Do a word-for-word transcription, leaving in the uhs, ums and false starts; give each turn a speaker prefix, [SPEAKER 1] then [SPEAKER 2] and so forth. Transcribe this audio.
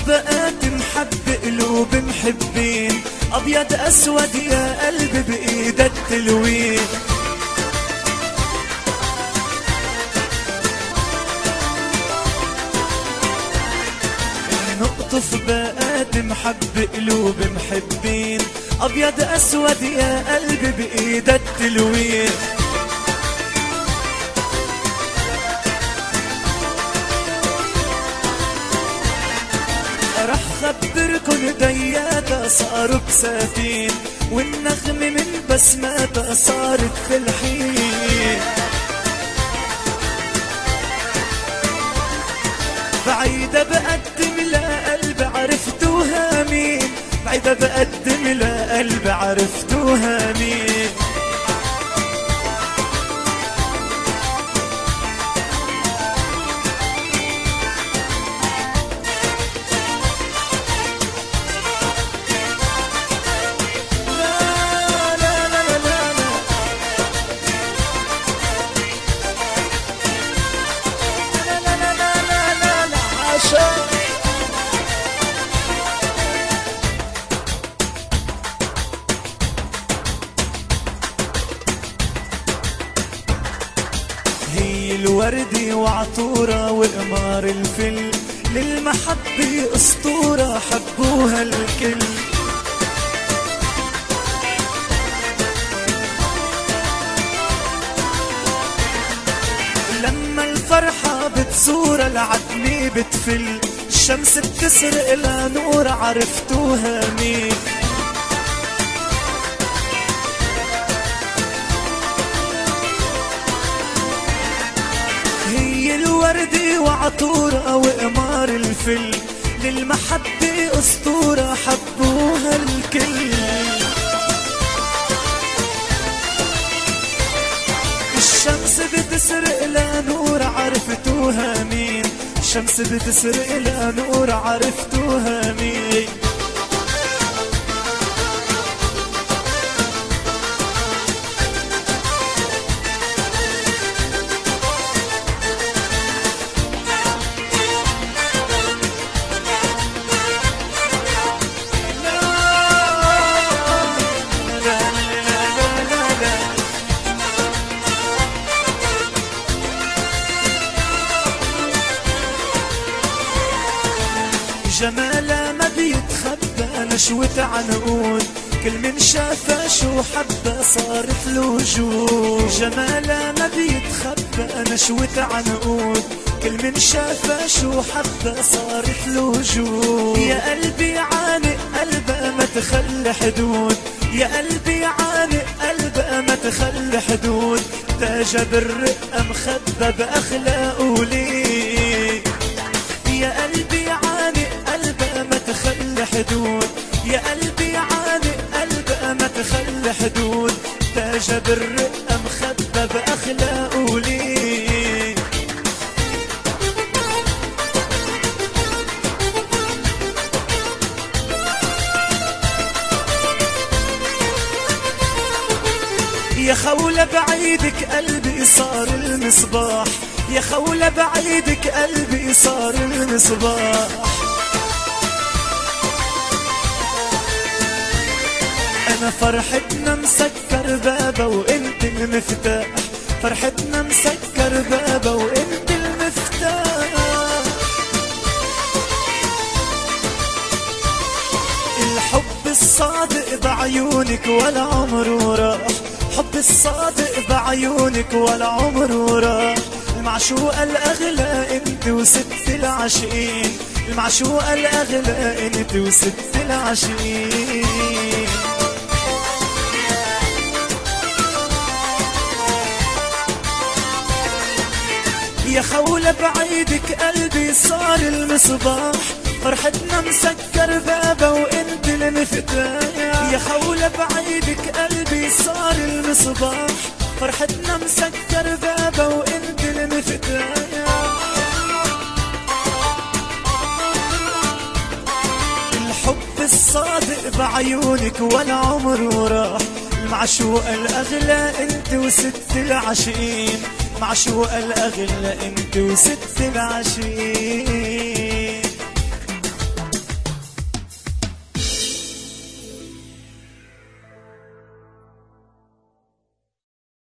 [SPEAKER 1] بقات محب قلوب محبين، ابيض اسود يا قلبي بايدك تلوين. نقطف بقات محب قلوب محبين، ابيض اسود يا قلبي بايدك تلوين. رح خبركن دياتها صاروا بساتين، والنغمة من بسماتها صارت في الحين. بعيدة بقدم لقلب عرفتوها مين، بعيدة بقدم لقلب عرفتوها مين. هي الوردي وعطورة وقمار الفل، للمحبة اسطورة حبوها الكل. لما الفرحة بتزور العتمة بتفل، الشمس بتسرق لها نور عرفتوها مين. هي الوردي وعطورة وقمار الفل، للمحبة اسطورة حبوها الكل. الشمس بتسرق لها نور عرفتوها مين، الشمس بتسرق لها نور عرفتوها مين. جمالها ما بيتخبى نشوة عنقود، كل من شافها شو حبة صارت له وجود. جمالها ما بيتخبى نشوة عنقود، كل من شافها شو حبة صارت له وجود. يا قلبي عانق قلبها ما تخلي حدود، يا قلبي عانق قلبها ما تخلي حدود. تاجها بالرقة مخبى بأخلاقه ليه، يا قلبي عانق قلبها ما تخلي حدود، يا قلبي عانق قلبها ما تخلي حدود. تاجها بالرقة مخبى بأخلاقه ليه. يا خولة بعيدك قلبي صار المصباح، يا خولة بعيدك قلبي صار المصباح. أنا فرحتنا مسكر بابا وإنت المفتاح، فرحتنا مسكر بابا وإنت المفتاح. الحب الصادق بعيونك ولا عمره راح، حب الصادق بعيونك ولا عمره راح. المعشوقة الأغلى انت وست العاشقين، المعشوقة الأغلى انت وست العاشقين. يا خولة بعيدك قلبي صار المصباح، فرحتنا مسكر بابا وانت المفتاح. يا خولة بعيدك قلبي صار المصباح، فرحتنا مسكر بابا وانت المفتاح. الحب الصادق بعيونك ولا عمره راح. المعشوقة الأغلى انت وست العاشقين، معشوقة الأغلى انت وست العاشقين.